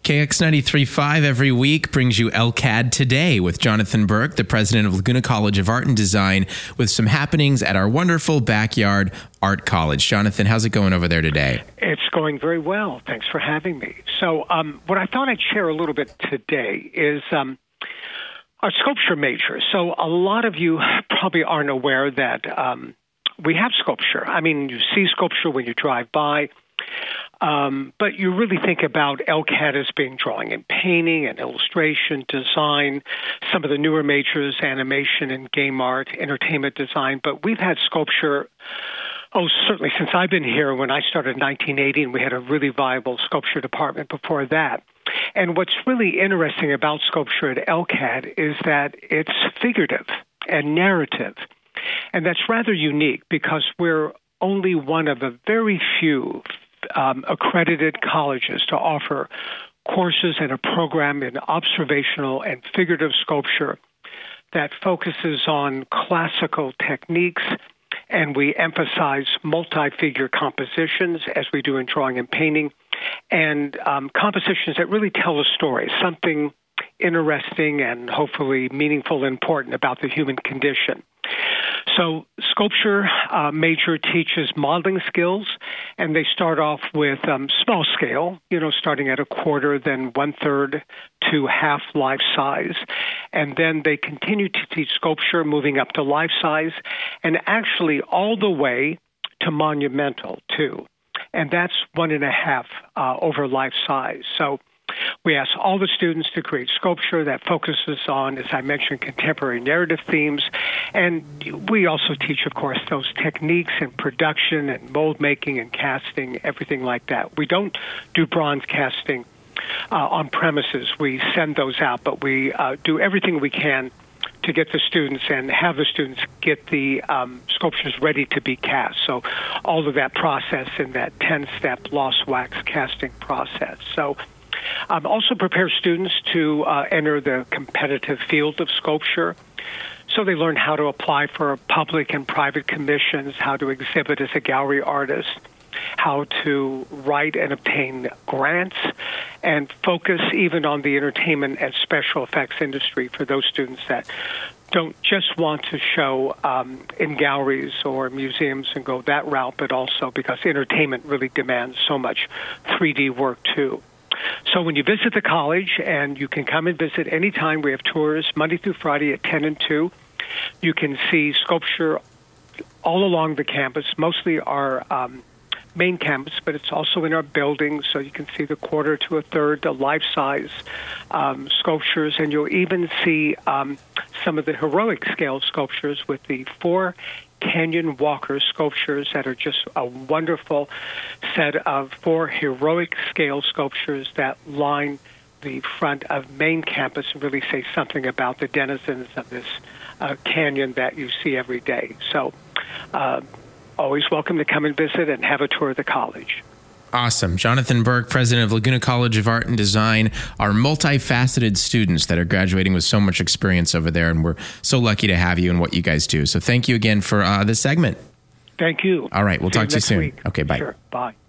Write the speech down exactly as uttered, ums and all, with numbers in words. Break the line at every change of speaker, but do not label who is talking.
K X ninety-three point five every week brings you LCAD Today with Jonathan Burke, the president of Laguna College of Art and Design, with some happenings at our wonderful backyard art college. Jonathan, how's it going over there today?
It's going very well. Thanks for having me. So um, what I thought I'd share a little bit today is um, our sculpture major. So a lot of you probably aren't aware that um, we have sculpture. I mean, you see sculpture when you drive by. Um, but you really think about LCAD as being drawing and painting and illustration, design, some of the newer majors, animation and game art, entertainment design. But we've had sculpture, oh, certainly since I've been here. When I started in nineteen eighty, and we had a really viable sculpture department before that. And what's really interesting about sculpture at LCAD is that it's figurative and narrative. And that's rather unique because we're only one of a very few Um, accredited colleges to offer courses and a program in observational and figurative sculpture that focuses on classical techniques, and we emphasize multi-figure compositions as we do in drawing and painting, and um, compositions that really tell a story, something interesting and hopefully meaningful and important about the human condition. So sculpture uh, major teaches modeling skills, and they start off with um, small scale, you know, starting at a quarter, then one-third to half life size. And then they continue to teach sculpture, moving up to life size, and actually all the way to monumental, too. And that's one and a half uh, over life size. So we ask all the students to create sculpture that focuses on, as I mentioned, contemporary narrative themes. And we also teach, of course, those techniques in production and mold making and casting, everything like that. We don't do bronze casting uh, on premises. We send those out, but we uh, do everything we can to get the students and have the students get the um, sculptures ready to be cast. So all of that process in that ten-step lost wax casting process. So Um, also prepare students to uh, enter the competitive field of sculpture. So they learn how to apply for public and private commissions, how to exhibit as a gallery artist, how to write and obtain grants, and focus even on the entertainment and special effects industry for those students that don't just want to show um, in galleries or museums and go that route, but also because entertainment really demands so much three D work too. So when you visit the college, and you can come and visit anytime, we have tours Monday through Friday at ten and two. You can see sculpture all along the campus, mostly our um, main campus, but it's also in our buildings, so you can see the quarter to a third, the life-size um, sculptures, and you'll even see um, some of the heroic scale sculptures with the four Canyon Walker sculptures that are just a wonderful set of four heroic scale sculptures that line the front of main campus and really say something about the denizens of this uh, canyon that you see every day. So uh, always welcome to come and visit and have a tour of the college.
Awesome. Jonathan Burke, president of Laguna College of Art and Design, our multifaceted students that are graduating with so much experience over there, and we're so lucky to have you and what you guys do. So thank you again for uh, this segment.
Thank you.
All right. We'll
See
talk to you soon.
Week.
Okay, bye.
Sure. Bye.